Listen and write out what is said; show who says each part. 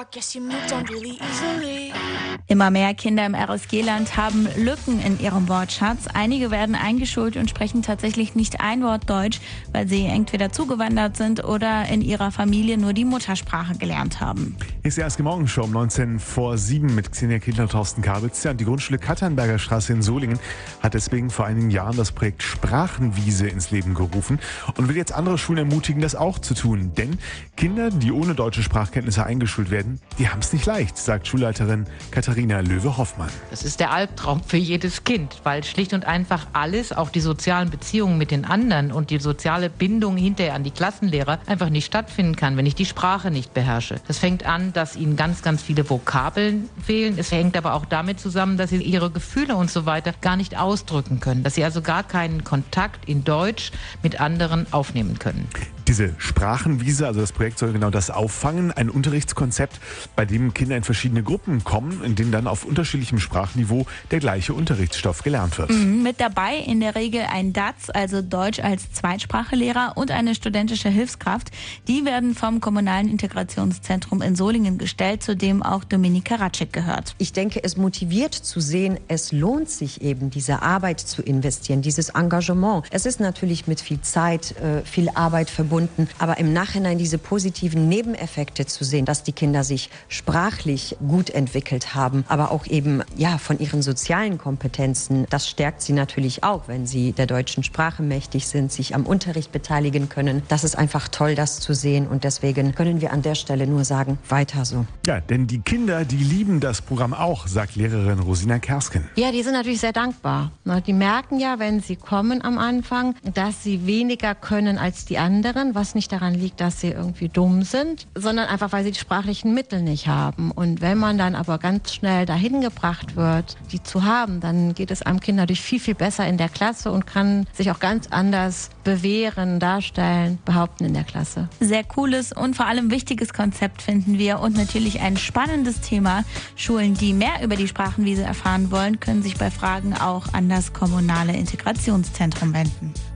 Speaker 1: Immer mehr Kinder im RSG-Land haben Lücken in ihrem Wortschatz. Einige werden eingeschult und sprechen tatsächlich nicht ein Wort Deutsch, weil sie entweder zugewandert sind oder in ihrer Familie nur die Muttersprache gelernt haben.
Speaker 2: Hier ist die RSG Morgenshow um 19:07 mit Xenia Kindler und Thorsten Kabitz. Ja, die Grundschule Katernberger Straße in Solingen hat deswegen vor einigen Jahren das Projekt Sprachenwiese ins Leben gerufen und will jetzt andere Schulen ermutigen, das auch zu tun. Denn Kinder, die ohne deutsche Sprachkenntnisse eingeschult werden, die haben es nicht leicht, sagt Schulleiterin Katharina Löwe-Hoffmann.
Speaker 3: Das ist der Albtraum für jedes Kind, weil schlicht und einfach alles, auch die sozialen Beziehungen mit den anderen und die soziale Bindung hinterher an die Klassenlehrer einfach nicht stattfinden kann, wenn ich die Sprache nicht beherrsche. Das fängt an, dass ihnen ganz, ganz viele Vokabeln fehlen. Es hängt aber auch damit zusammen, dass sie ihre Gefühle und so weiter gar nicht ausdrücken können, dass sie also gar keinen Kontakt in Deutsch mit anderen aufnehmen können.
Speaker 2: Diese Sprachenwiese, also das Projekt soll genau das auffangen. Ein Unterrichtskonzept, bei dem Kinder in verschiedene Gruppen kommen, in denen dann auf unterschiedlichem Sprachniveau der gleiche Unterrichtsstoff gelernt wird.
Speaker 1: Mit dabei in der Regel ein DAZ, also Deutsch als Zweitsprachelehrer, und eine studentische Hilfskraft. Die werden vom Kommunalen Integrationszentrum in Solingen gestellt, zu dem auch Dominika Ratschek gehört.
Speaker 4: Ich denke, es motiviert zu sehen, es lohnt sich eben, diese Arbeit zu investieren, dieses Engagement. Es ist natürlich mit viel Zeit, viel Arbeit verbunden, aber im Nachhinein diese positiven Nebeneffekte zu sehen, dass die Kinder sich sprachlich gut entwickelt haben, aber auch eben von ihren sozialen Kompetenzen, das stärkt sie natürlich auch, wenn sie der deutschen Sprache mächtig sind, sich am Unterricht beteiligen können. Das ist einfach toll, das zu sehen, und deswegen können wir an der Stelle nur sagen, weiter so.
Speaker 2: Ja, denn die Kinder, die lieben das Programm auch, sagt Lehrerin Rosina Kersken.
Speaker 5: Ja, die sind natürlich sehr dankbar. Die merken ja, wenn sie kommen am Anfang, dass sie weniger können als die anderen, was nicht daran liegt, dass sie irgendwie dumm sind, sondern einfach, weil sie die sprachlichen Mittel nicht haben. Und wenn man dann aber ganz schnell dahin gebracht wird, die zu haben, dann geht es einem Kind natürlich viel, viel besser in der Klasse und kann sich auch ganz anders bewähren, darstellen, behaupten in der Klasse.
Speaker 1: Sehr cooles und vor allem wichtiges Konzept finden wir und natürlich ein spannendes Thema. Schulen, die mehr über die Sprachenwiese erfahren wollen, können sich bei Fragen auch an das Kommunale Integrationszentrum wenden.